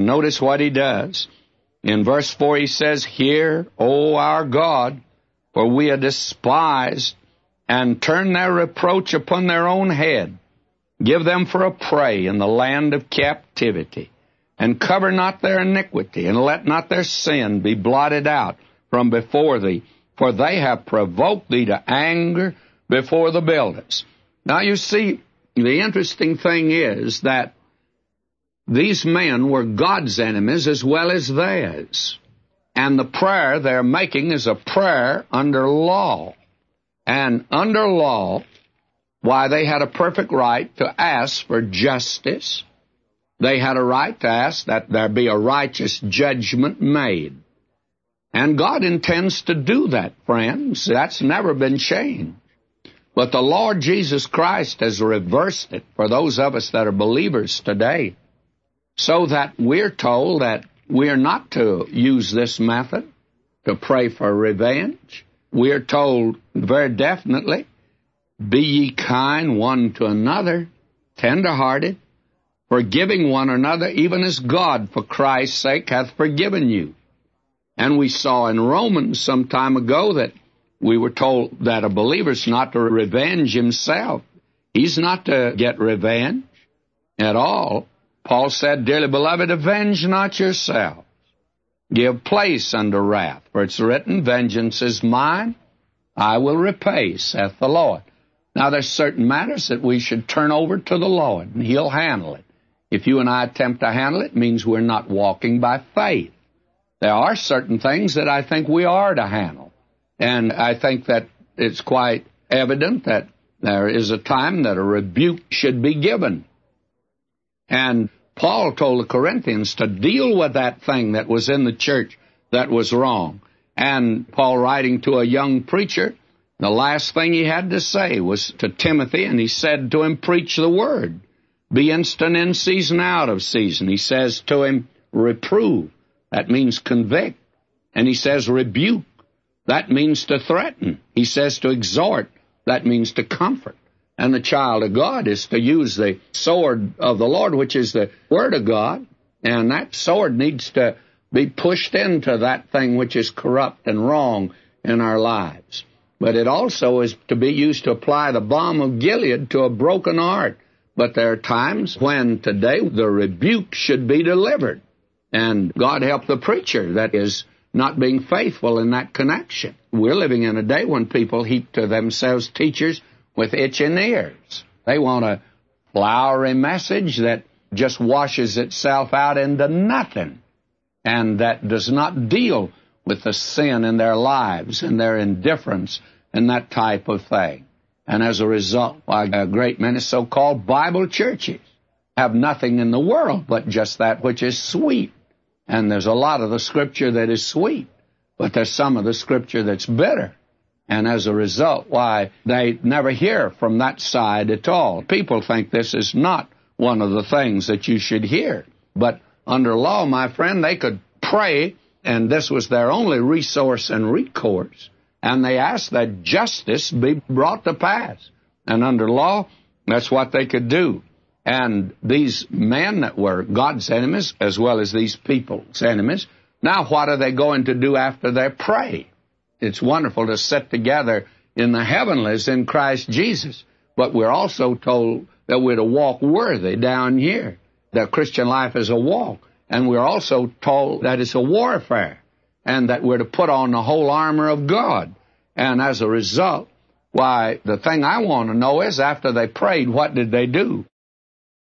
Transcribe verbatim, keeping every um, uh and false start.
Notice what he does. In verse four he says, Hear, O our God, for we are despised, and turn their reproach upon their own head. Give them for a prey in the land of captivity, and cover not their iniquity, and let not their sin be blotted out from before thee, for they have provoked thee to anger before the builders. Now you see, the interesting thing is that these men were God's enemies as well as theirs. And the prayer they're making is a prayer under law. And under law, why, they had a perfect right to ask for justice. They had a right to ask that there be a righteous judgment made. And God intends to do that, friends. That's never been changed. But the Lord Jesus Christ has reversed it for those of us that are believers today, so that we're told that we're not to use this method to pray for revenge. We're told very definitely, be ye kind one to another, tender-hearted, forgiving one another, even as God, for Christ's sake, hath forgiven you. And we saw in Romans some time ago that we were told that a believer's not to revenge himself. He's not to get revenge at all. Paul said, Dearly beloved, avenge not yourselves. Give place unto wrath, for it's written, Vengeance is mine, I will repay, saith the Lord. Now, there's certain matters that we should turn over to the Lord, and He'll handle it. If you and I attempt to handle it, it means we're not walking by faith. There are certain things that I think we are to handle, and I think that it's quite evident that there is a time that a rebuke should be given. And Paul told the Corinthians to deal with that thing that was in the church that was wrong. And Paul, writing to a young preacher, the last thing he had to say was to Timothy, and he said to him, Preach the word. Be instant in season, out of season. He says to him, Reprove. That means convict. And he says, Rebuke. That means to threaten. He says to exhort. That means to comfort. And the child of God is to use the sword of the Lord, which is the Word of God. And that sword needs to be pushed into that thing which is corrupt and wrong in our lives. But it also is to be used to apply the balm of Gilead to a broken heart. But there are times when today the rebuke should be delivered. And God help the preacher that is not being faithful in that connection. We're living in a day when people heap to themselves teachers with itching ears. They want a flowery message that just washes itself out into nothing, and that does not deal with the sin in their lives and their indifference and that type of thing. And as a result, why, a great many so-called Bible churches have nothing in the world but just that which is sweet. And there's a lot of the Scripture that is sweet, but there's some of the Scripture that's bitter. And as a result, why, they never hear from that side at all. People think this is not one of the things that you should hear. But under law, my friend, they could pray, and this was their only resource and recourse. And they asked that justice be brought to pass. And under law, that's what they could do. And these men that were God's enemies, as well as these people's enemies, now what are they going to do after they pray? It's wonderful to sit together in the heavenlies in Christ Jesus, but we're also told that we're to walk worthy down here. The Christian life is a walk, and we're also told that it's a warfare, and that we're to put on the whole armor of God. And as a result, why, the thing I want to know is, after they prayed, what did they do?